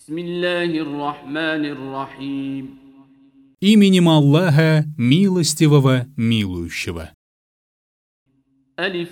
Бисмиллахир-рахманир-рахим. Именем Аллаха, милостивого, милующего. Алиф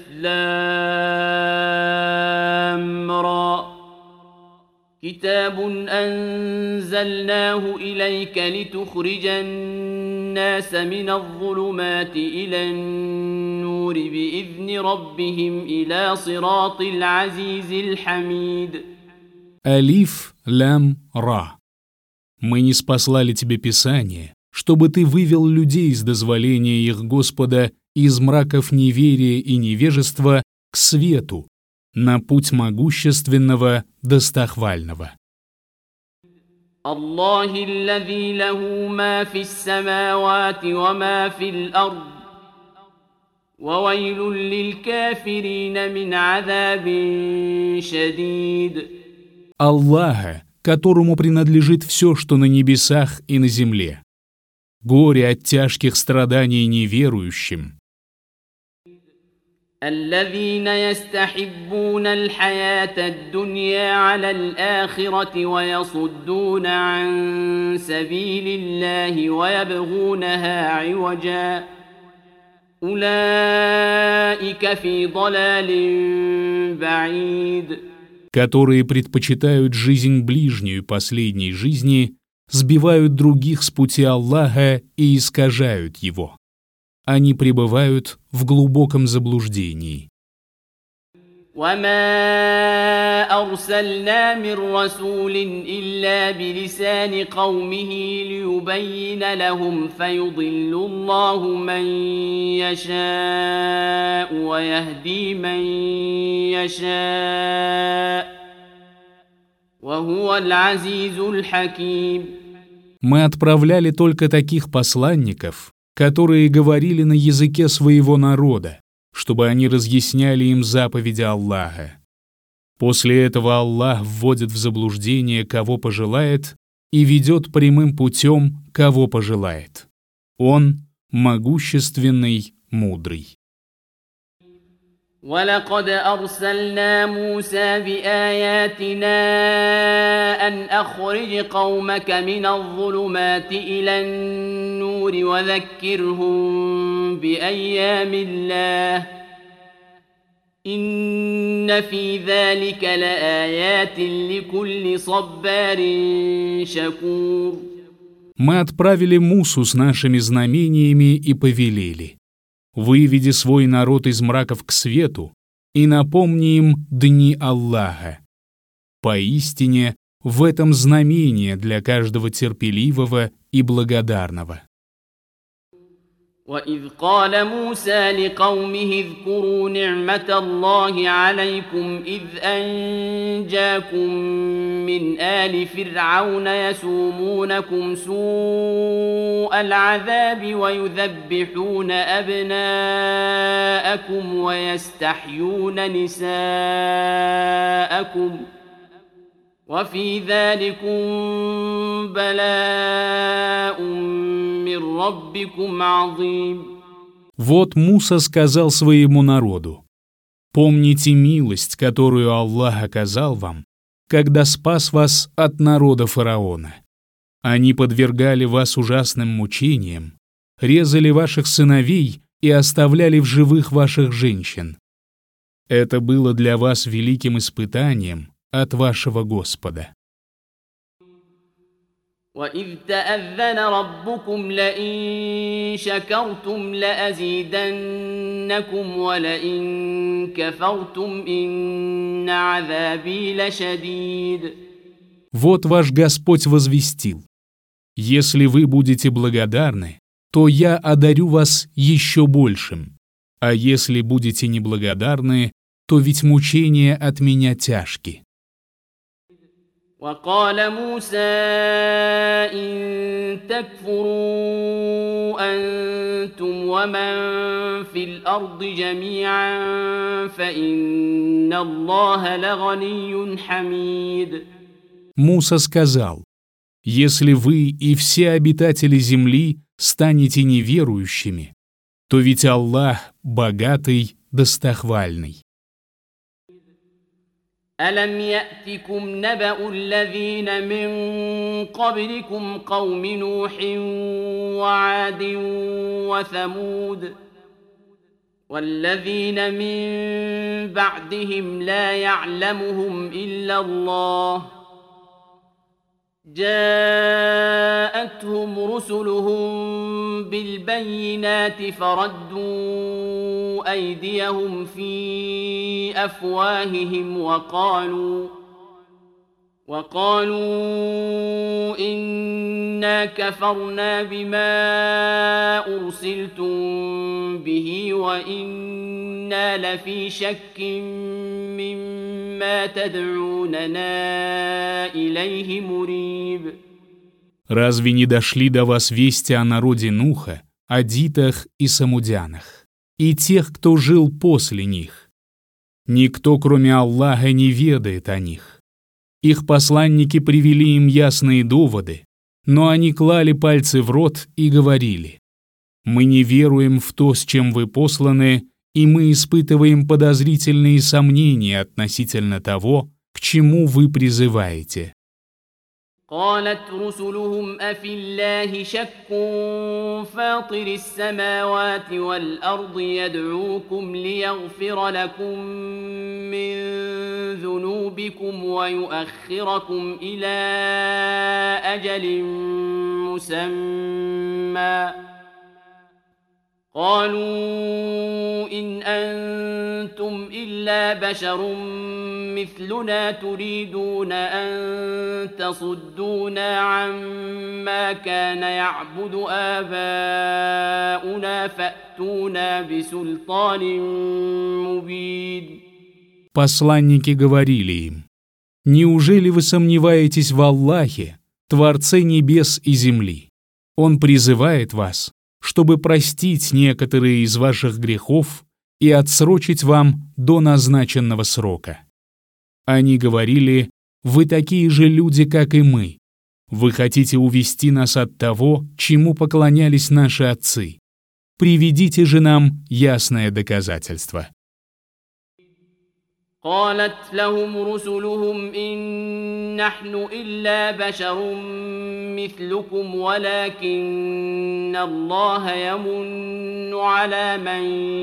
лам ра. Китабун анзальнаху илейка литухриджан наса минадh-dhulumati илян-нури биизни раббихим иля сиратил азизил хамид. Алиф, лям, ра. Мы ниспослали тебе Писание, чтобы ты вывел людей с дозволения их Господа из мраков неверия и невежества к свету, на путь могущественного, достохвального. Аллахи аллази лаху ма фис-самавати ва ма фил-ард, ва вайлун лиль-кафирина мин азабин шадид. Аллаха, которому принадлежит все, что на небесах и на земле. Горе от тяжких страданий неверующим. الذين يستحبون الحياة الدنيا على الآخرة ويصدون عن سبيل الله ويبغونها عوجا أولئك في ضلال بعيد. Которые предпочитают жизнь ближнюю последней жизни, сбивают других с пути Аллаха и искажают его. Они пребывают в глубоком заблуждении. وما أرسلنا من رسول إلا بلسان قومه ليبين لهم فيضل الله من يشاء ويهدي من يشاء وهو العزيز الحكيم. Мы отправляли только таких посланников, которые говорили на языке своего народа, чтобы они разъясняли им заповеди Аллаха. После этого Аллах вводит в заблуждение, кого пожелает, и ведет прямым путем, кого пожелает. Он могущественный, мудрый. ولقد أرسلنا موسى بآياتنا أن أخرج قومك من الظلمات إلى النور وذكرهم بأيام الله إن في ذلك لآيات لكل صبار شكور. Мы отправили Мусу с нашими знамениями и повелели: выведи свой народ из мраков к свету и напомни им дни Аллаха. Поистине, в этом знамение для каждого терпеливого и благодарного. وإذ قال موسى لقومه اذكروا نعمة الله عليكم إذ أنجاكم من آل فرعون يسومونكم سوء العذاب ويذبحون أبناءكم ويستحيون نساءكم وفي ذلكم بلاء من ربكم عظيم. Вот Муса сказал своему народу: помните милость, которую Аллах оказал вам, когда спас вас от народа фараона. Они подвергали вас ужасным мучениям, резали ваших сыновей и оставляли в живых ваших женщин. Это было для вас великим испытанием от вашего Господа. وَإِذْ تَأَذَّنَ رَبُّكُمْ لَئِن شَكَرْتُمْ لَأَزِيدَنَّكُمْ وَلَئِن كَفَرْتُمْ إِنَّ عَذَابِي لَشَدِيدٌ. Вот ваш Господь возвестил: если вы будете благодарны, то я одарю вас еще большим, а если будете неблагодарны, то ведь мучения от меня тяжки. وقال موسى إن تكفروا أنتم ومن في الأرض جميعا فإن الله لغني حميد. Муса сказал: если вы и все обитатели земли станете неверующими, то ведь Аллах богатый, достохвальный. ألم يأتكم نبأ الذين من قبلكم قوم نوح وعاد وثمود والذين من بعدهم لا يعلمهم إلا الله جاءتهم رسلهم بالبينات فردوا أيديهم في أفواههم وقالوا إنا كفرنا بما أرسلتم به وإنا لفي شك مما تدعوننا إليه مريب. Разве не дошли до вас вести о народе Нуха, адитах и самудянах, и тех, кто жил после них? Никто, кроме Аллаха, не ведает о них. Их посланники привели им ясные доводы, но они клали пальцы в рот и говорили: «Мы не веруем в то, с чем вы посланы, и мы испытываем подозрительные сомнения относительно того, к чему вы призываете». قالت رسلهم أفي الله شك فاطر السماوات والأرض يدعوكم ليغفر لكم من ذنوبكم ويؤخركم إلى أجل مسمى قالوا إن أنتم إلا بشر مثلنا تريدون أن تصدونا عما كان يعبد آباؤنا فأتونا بسلطان مبين. Посланники говорили им: «Неужели вы сомневаетесь в Аллахе, Творце небес и земли? Он призывает вас, чтобы простить некоторые из ваших грехов и отсрочить вам до назначенного срока». Они говорили: «Вы такие же люди, как и мы. Вы хотите увести нас от того, чему поклонялись наши отцы. Приведите же нам ясное доказательство». قالت لهم رسلهم إن نحن إلا بشر مثلكم ولكن الله يمن على من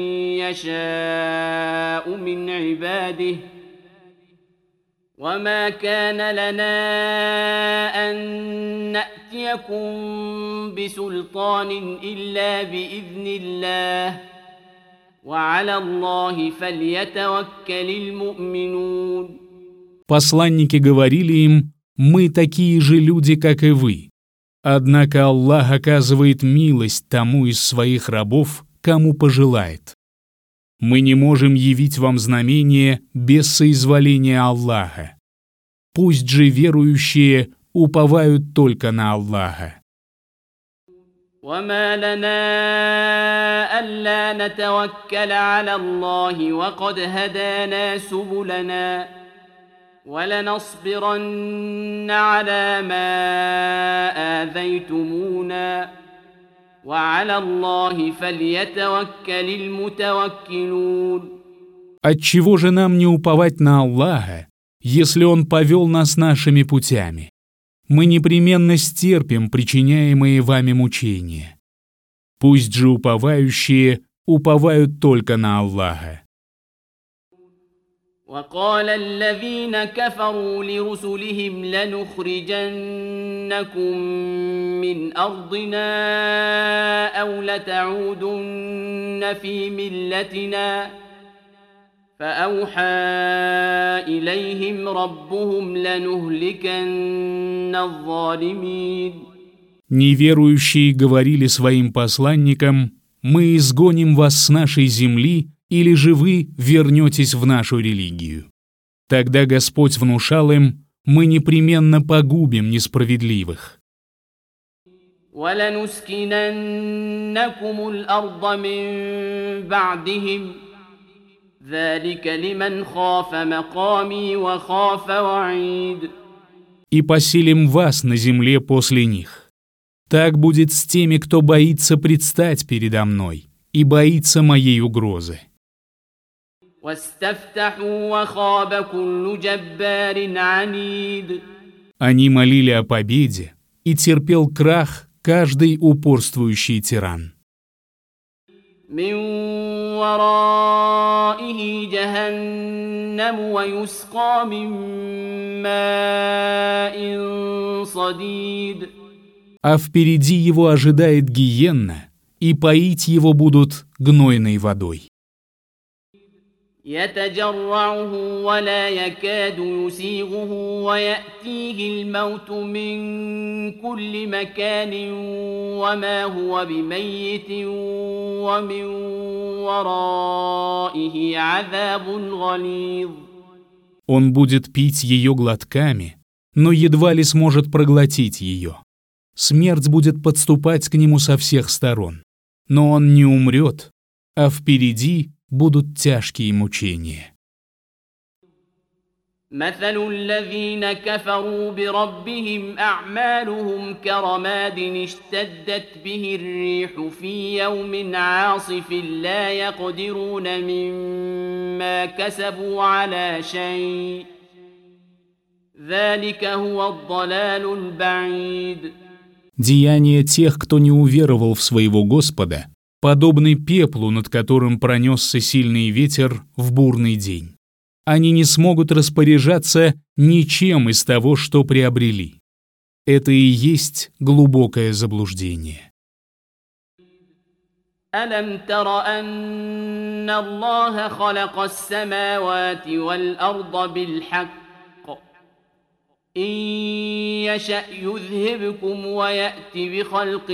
يشاء من عباده وما كان لنا أن نأتيكم بسلطان إلا بإذن الله وعلى الله فليتوكل المؤمنون. Посланники говорили им: «Мы такие же люди, как и вы. Однако Аллах оказывает милость тому из своих рабов, кому пожелает. Мы не можем явить вам знамение без соизволения Аллаха. Пусть же верующие уповают только на Аллаха». وما لنا ألا نتوكل على الله وقد هدانا سبلنا ولنصبرن على ما آذيتمونا وعلى الله فليتوكل المتوكلون. Отчего же нам не уповать на Аллаха, если Он повел нас нашими путями? Мы непременно стерпим причиняемые вами мучения. Пусть же уповающие уповают только на Аллаха. وقال الذين كفروا لرسلهم لنخرجنكم من أرضنا أو لتعودن في ملتنا فأوحى إليهم ربهم لنهلكن الظالمين. Неверующие говорили своим посланникам: «Мы изгоним вас с нашей земли, или же вы вернетесь в нашу религию». Тогда Господь внушал им: «Мы непременно погубим несправедливых». وَلَنُسْكِنَنَّكُمُ الْأَرْضَ مِنْ بَعْدِهِمْ ذَلِكَ لِمَنْ خَافَ مَقَامِي وَخَافَ وَعِيدِ. «И поселим вас на земле после них. Так будет с теми, кто боится предстать передо мной и боится моей угрозы». واستفتحوا وخاب كل جبار عنيد. Они молили о победе, и терпел крах каждый упорствующий тиран. من ورائه جهنم ويسقى من ماء صديد. А впереди его ожидает гиенна, и поить его будут гнойной водой. يتجرعه ولا يكاد يسيغه ويأتيه الموت من كل مكان وما هو بميت ومن ورائه عذاب غليظ. Он будет пить ее глотками, но едва ли сможет проглотить ее. Смерть будет подступать к нему со всех сторон, но он не умрет, а впереди будут тяжкие мучения. مثل الذين كفروا بربهم أعمالهم كرماد اشتدت به الريح في يوم عاصف لا يقدرون مما كسبوا على شيء ذلك هو الضلال البعيد. Деяния тех, кто не уверовал в своего Господа, подобны пеплу, над которым пронесся сильный ветер в бурный день. Они не смогут распоряжаться ничем из того, что приобрели. Это и есть глубокое заблуждение. ألم تر أن الله خلق السماوات والأرض بالحق إن يشأ يذهبكم ويأت بخلق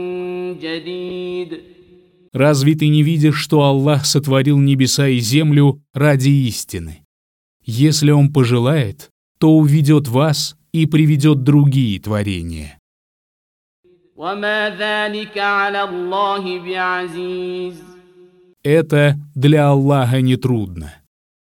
جديد. Разве ты не видишь, что Аллах сотворил небеса и землю ради истины? Если Он пожелает, то уведет вас и приведет другие творения. وما ذلك على الله بعزيز. Это для Аллаха нетрудно.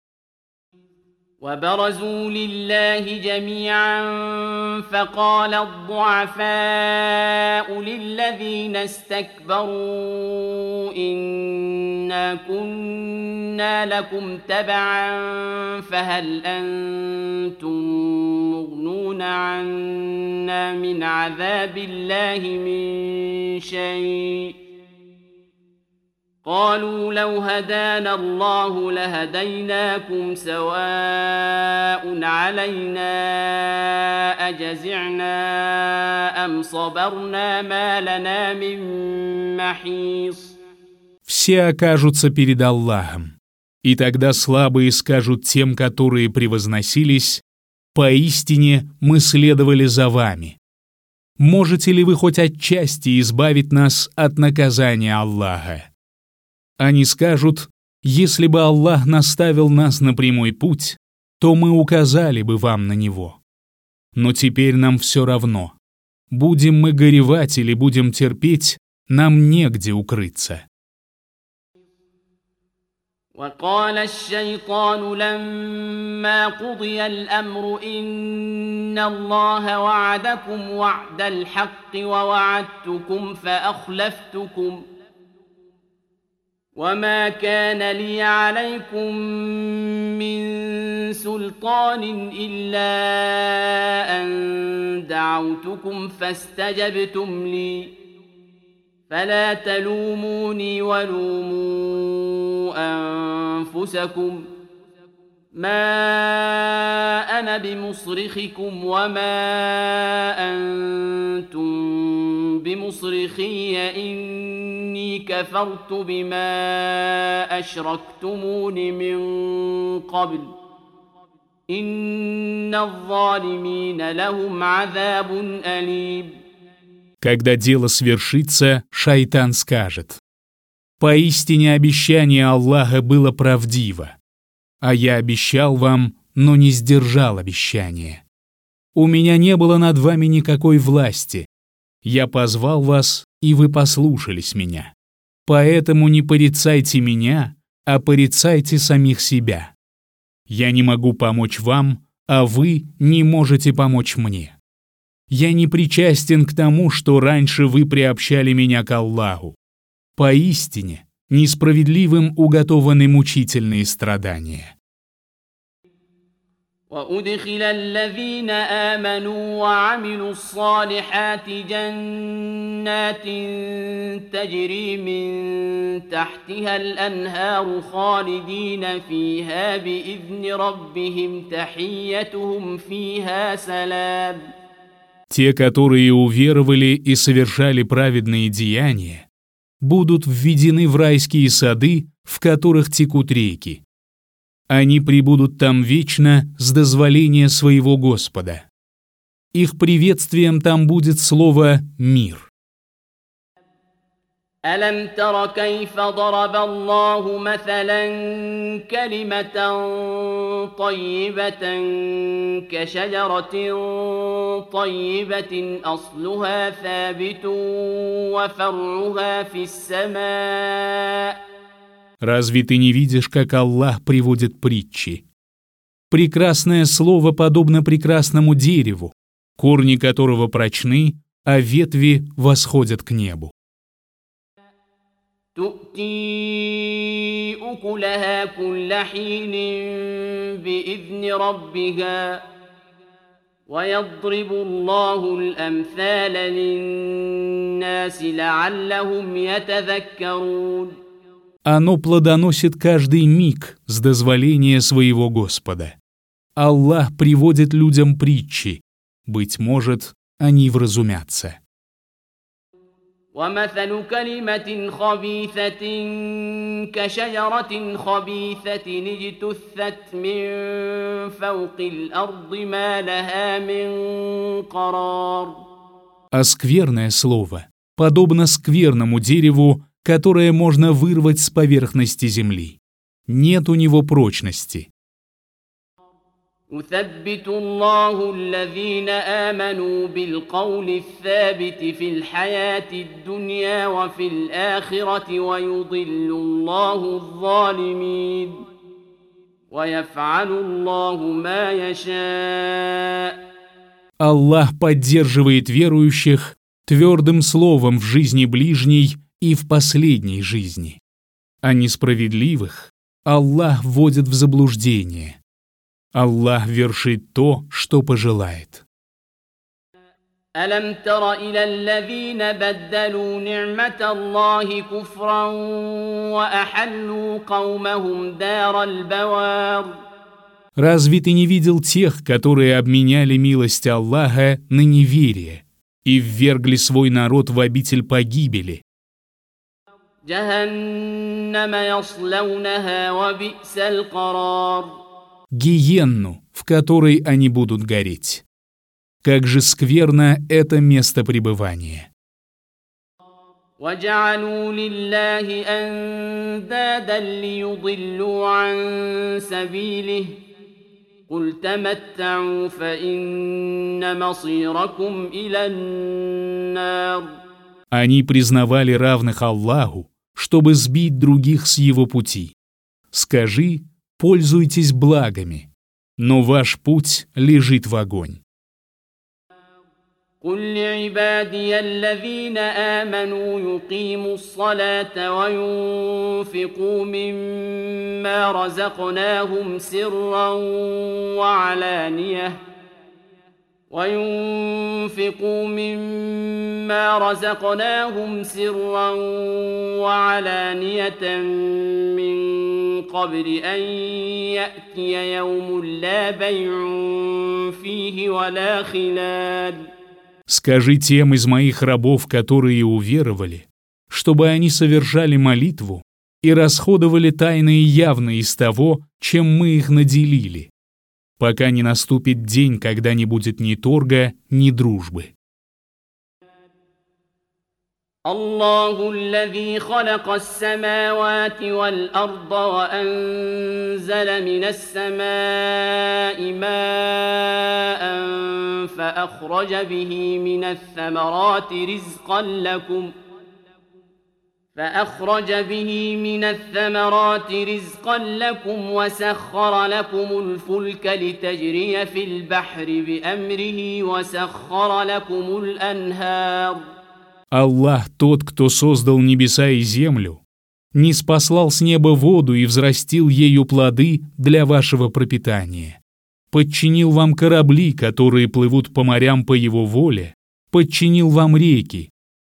وبرزوا لله جميعا فقال الضعفاء للذين استكبروا إنا كنا لكم تبعا فهل أنتم مغنون عنا من عذاب الله من شيء قالوا لو هدانا الله لهديناكم سواء علينا أجزعنا أم صبرنا ما لنا من محيص. Все окажутся перед Аллахом, и тогда слабые скажут тем, которые превозносились: «Поистине мы следовали за вами. Можете ли вы хоть отчасти избавить нас от наказания Аллаха?» Они скажут: «Если бы Аллах наставил нас на прямой путь, то мы указали бы вам на него. Но теперь нам все равно. Будем мы горевать или будем терпеть, нам негде укрыться». وقال الشيطان لما قضي الأمر إن الله وعدكم وعد الحق ووعدتكم فأخلفتكم وما كان لي عليكم من سلطان إلا أن دعوتكم فاستجبتم لي فلا تلوموني ولوموا أنفسكم ما أنا بمصرخكم وما أنتم بمصرخي إني كفرت بما أشركتمون من قبل إن الظالمين لهم عذاب أليم. Когда дело свершится, шайтан скажет: «Поистине обещание Аллаха было правдиво, а я обещал вам, но не сдержал обещание. У меня не было над вами никакой власти. Я позвал вас, и вы послушались меня. Поэтому не порицайте меня, а порицайте самих себя. Я не могу помочь вам, а вы не можете помочь мне. Я не причастен к тому, что раньше вы приобщали меня к Аллаху. Поистине, Несправедливым уготованы мучительные страдания. وأدخل الذين آمنوا وعملوا الصالحات جنات تجري من تحتها الأنهار خالدين فيها بإذن ربهم تحيتهم فيها سلام. Те, которые уверовали и совершали праведные деяния, будут введены в райские сады, в которых текут реки. Они пребудут там вечно с дозволения своего Господа. Их приветствием там будет слово «мир». ألم تر كيف ضرب الله مثلا كلمة طيبة كشجرة طيبة أصلها ثابت وفرعها في السماء. Разве ты не видишь, как Аллах приводит притчи? Прекрасное слово подобно прекрасному дереву, корни которого прочны, а ветви восходят к небу. تؤتي أكلها كل حين بإذن ربها ويضرب الله الأمثال للناس لعلهم يتذكرون. Оно плодоносит каждый миг с дозволения своего Господа. Аллах приводит людям притчи. Быть может, они вразумятся. ومثل كلمة خبيثة كشجرة خبيثة اجتثت من فوق الأرض ما لها من قرار. А скверное слово подобно скверному дереву, которое можно вырвать с поверхности земли. Нет у него прочности. يثبت الله الذين آمنوا بالقول الثابت في الحياة الدنيا وفي الآخرة ويضل الله الظالمين ويفعل الله ما يشاء. Аллах поддерживает верующих твердым словом в жизни ближней и в последней жизни. А несправедливых Аллах вводит в заблуждение. Аллах вершит то, что пожелает. ألم تر إلى الذين بدلوا نعمة الله كفرا وأحلوا قومهم دار البوار. Разве ты не видел тех, которые обменяли милость Аллаха на неверие и ввергли свой народ в обитель погибели? جهنم يصلونها وبئس القرار. Гиенну, в которой они будут гореть. Как же скверно это место пребывания. وجعلوا لله أندادا ليضلوا عن سبيله قل تمتعوا فإن مصيركم إلى النار. Они признавали равных Аллаху, чтобы сбить других с его пути. Скажи: пользуйтесь благами, но ваш путь лежит в огонь. قل لعبادي الذين آمنوا يقيموا الصلاة وينفقوا مما رزقناهم سرا وعلانية من قبل أن يأتي يوم لا بيع فيه ولا خلال. Скажи тем из моих рабов, которые уверовали, чтобы они совершали молитву и расходовали тайно и явно из того, чем мы их наделили, пока не наступит день, когда не будет ни торга, ни дружбы. الله الذي خلق السماوات والأرض وأنزل من السماء ماء فأخرج به من الثمرات رزقا لكم وسخر لكم الفلك لتجري في البحر بأمره وسخر لكم الأنهار. Аллах тот, кто создал небеса и землю, ниспослал с неба воду и взрастил ею плоды для вашего пропитания, подчинил вам корабли, которые плывут по морям по его воле, подчинил вам реки,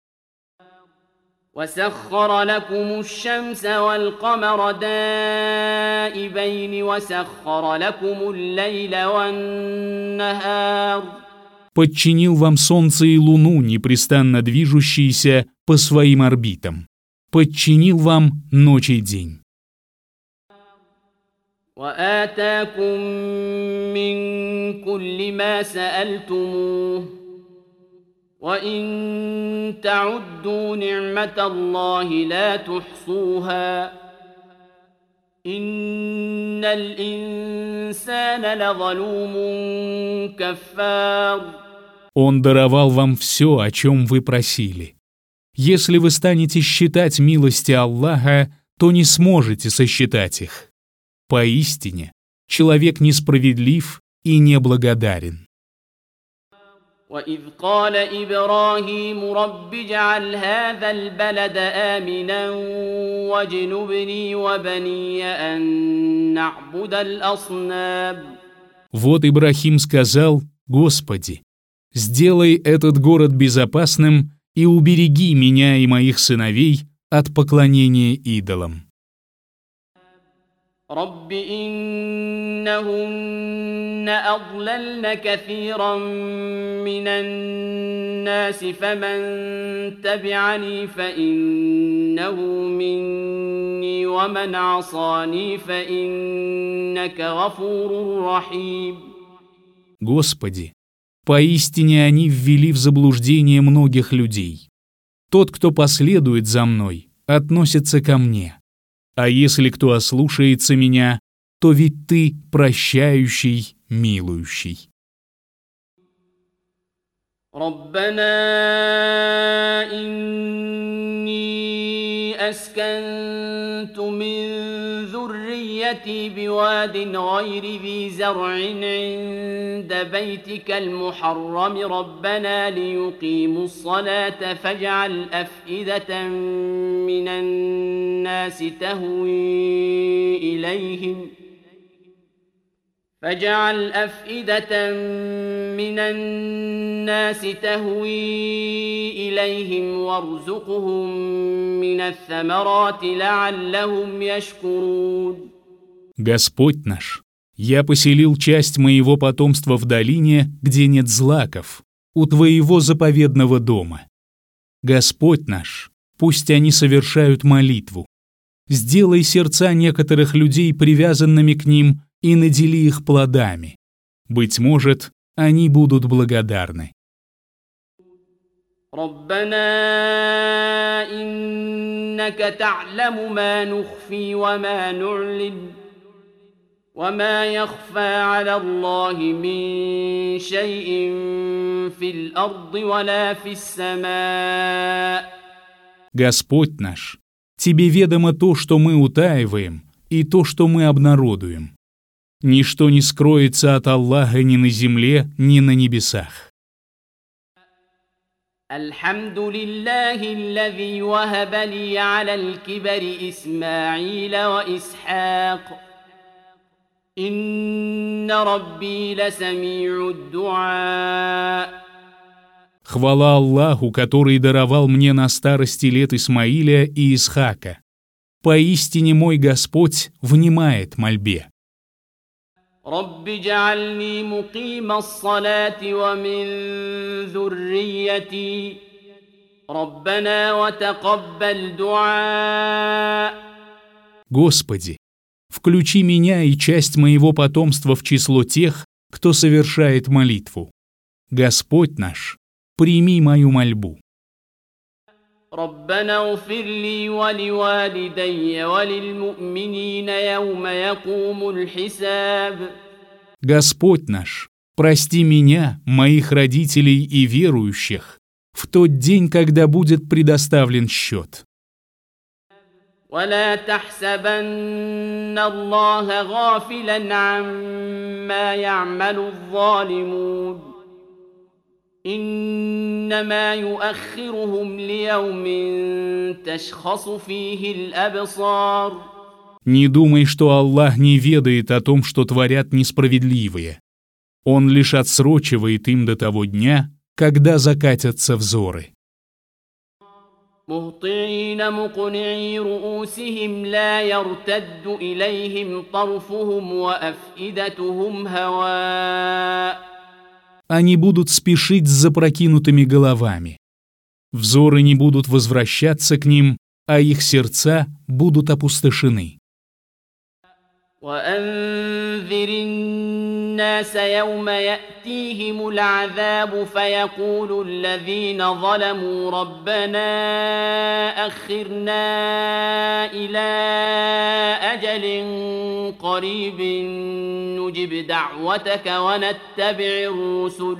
وسخر لكم الشمس والقمر دائبين وسخر لكم الليل والنهار подчинил вам солнце и луну, непрестанно движущиеся по своим орбитам, подчинил вам ночь и день. وآتاكم من كل ما سألتموه وإن تعدوا نعمة الله لا تحصوها إن الإنسان لظلوم كفار. Он даровал вам все, о чем вы просили. Если вы станете считать милости Аллаха, то не сможете сосчитать их. Поистине, человек несправедлив и неблагодарен. وإذ قال إبراهيم رب اجعل هذا البلد آمنا واجنبني وبني أن نعبد الأصنام. Вот Ибрахим сказал: «Господи, сделай этот город безопасным и убереги меня и моих сыновей от поклонения идолам». رب إنهن أضللن كثيرا من الناس فمن تبعني فإنه مني ومن عصاني فإنك غفور رحيم. Господи, поистине они ввели в заблуждение многих людей. Тот, кто последует за мной, относится ко мне. А если кто ослушается меня, то ведь ты прощающий, милующий. ربنا إني أسكنت من ذريتي بواد غير ذي زرع عند بيتك المحرم ربنا ليقيموا الصلاة فاجعل أفئدة من الناس تهوي إليهم وارزقهم من الثمرات لعلهم يشكرون. Господь наш, я поселил часть моего потомства в долине, где нет злаков, у Твоего заповедного дома. Господь наш, пусть они совершают молитву. Сделай сердца некоторых людей привязанными к ним и надели их плодами. Быть может, они будут благодарны. ربنا إنك تعلم ما نخفي وما نعلن وما يخفى على الله من شيء في الأرض ولا في السماء. Господь наш, Тебе ведомо то, что мы утаиваем, и то, что мы обнародуем. Ничто не скроется от Аллаха ни на земле, ни на небесах. الحمد لله الذي وهب لي على الكبر إسماعيل وإسحاق إن ربي لسميع الدعاء. Хвала Аллаху, который даровал мне на старости лет Исмаиля и Исхака. Поистине мой Господь внимает мольбе. رب اجعلني مقيم الصلاة ومن ذريتي ربنا وتقبل دعاء. Господи, включи меня и часть моего потомства в число тех, кто совершает молитву. Господь наш, прими мою мольбу. ربنا اغفر لي ولوالدي وللمؤمنين يوم يقوم الحساب. Господь наш, прости меня, моих родителей и верующих в тот день, когда будет предоставлен счет. ولا تحسبن الله غافلا عما يعمل الظالمون إنما إنما يؤخرهم ليوم تشخص فيه الأبصار. Не думай, что Аллах не ведает о том, что творят несправедливые. Он лишь отсрочивает им до того дня, когда закатятся взоры. مهطعين مقنعي رؤوسهم لا يرتد إليهم طرفهم وأفئدتهم هواء. Они будут спешить с запрокинутыми головами. Взоры не будут возвращаться к ним, а их сердца будут опустошены. وأنذر الناس يوم يأتيهم العذاب فيقول الذين ظلموا ربنا أخرنا إلى أجل قريب نجب دعوتك ونتبع الرسل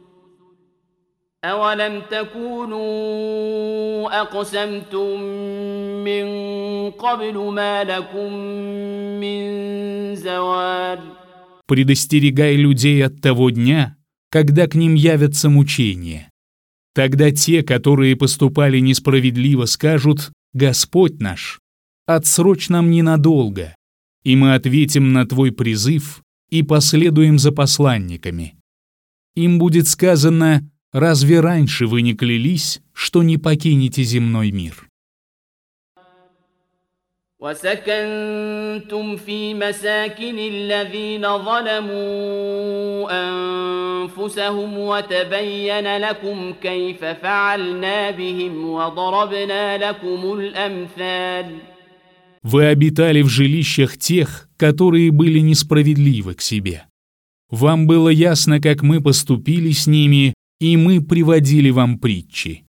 أولم تكونوا أقسمتم من قبل ما لكم من زوال. Предостерегай людей от того дня, когда к ним явятся мучения. Тогда те, которые поступали несправедливо, скажут: «Господь наш, отсрочь нам ненадолго, и мы ответим на твой призыв и последуем за посланниками». Им будет сказано: «Разве раньше вы не клялись, что не покинете земной мир?» وسكنتم في مساكن الذين ظلموا أنفسهم وتبين لكم كيف فعلنا بهم وضربنا لكم الأمثال. Вы обитали в жилищах тех, которые были несправедливы к себе. Вам было ясно, как мы поступили с ними, и мы приводили вам притчи.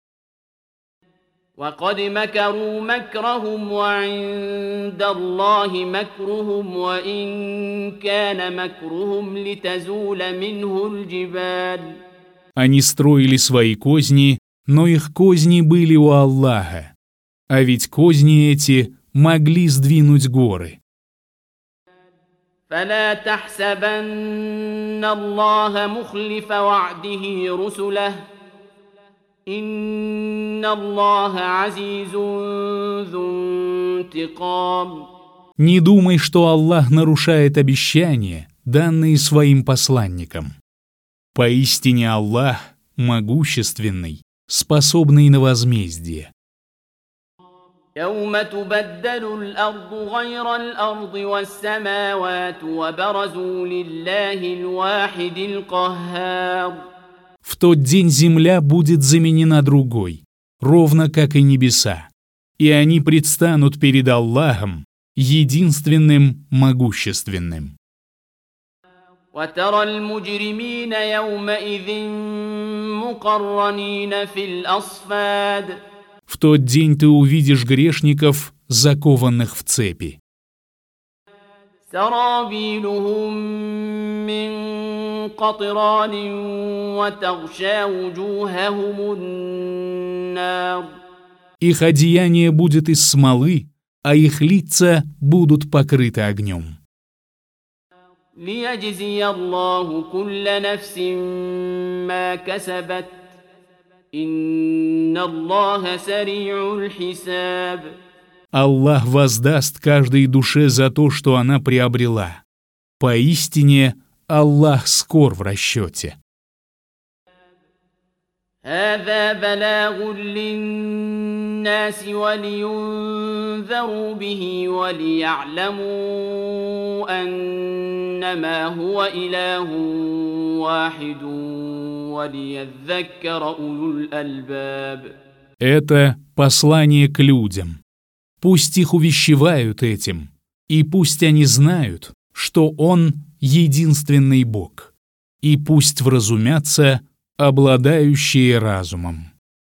وقد مكروا مكرهم وعند الله مكرهم وإن كان مكرهم لتزول منه الجبال. Они строили свои козни, но их козни были у Аллаха, а ведь козни эти могли сдвинуть горы. فلا تحسبن الله مخلف وعده رسله إن الله عزيز ذو انتقام. Не думай, что Аллах нарушает обещания, данные своим посланникам. Поистине Аллах могущественный, способный на возмездие. يوم تبدل الأرض غير الأرض والسماوات وبرزوا لله الواحد القهار. В тот день земля будет заменена другой, ровно как и небеса, и они предстанут перед Аллахом, единственным могущественным. وترى المجرمين يومئذ مقرنين في الأصفاد. В тот день ты увидишь грешников, закованных в цепи. سرابيلهم من قطران وتغشى وجوههم النار. Их одеяние будет из смолы, а их лица будут покрыты огнем. ليجزي الله كل نفس ما كسبت إن الله سريع الحساب. Аллах воздаст каждой душе за то, что она приобрела. Поистине, Аллах скор в расчете. هذا بلاغ للناس ولينذروا به وليعلموا أنما هو إله واحد وليذكر أولو الألباب. Это послание к людям. Пусть их увещевают этим, и пусть они знают, что Он единственный Бог, и пусть вразумятся обладающие разумом.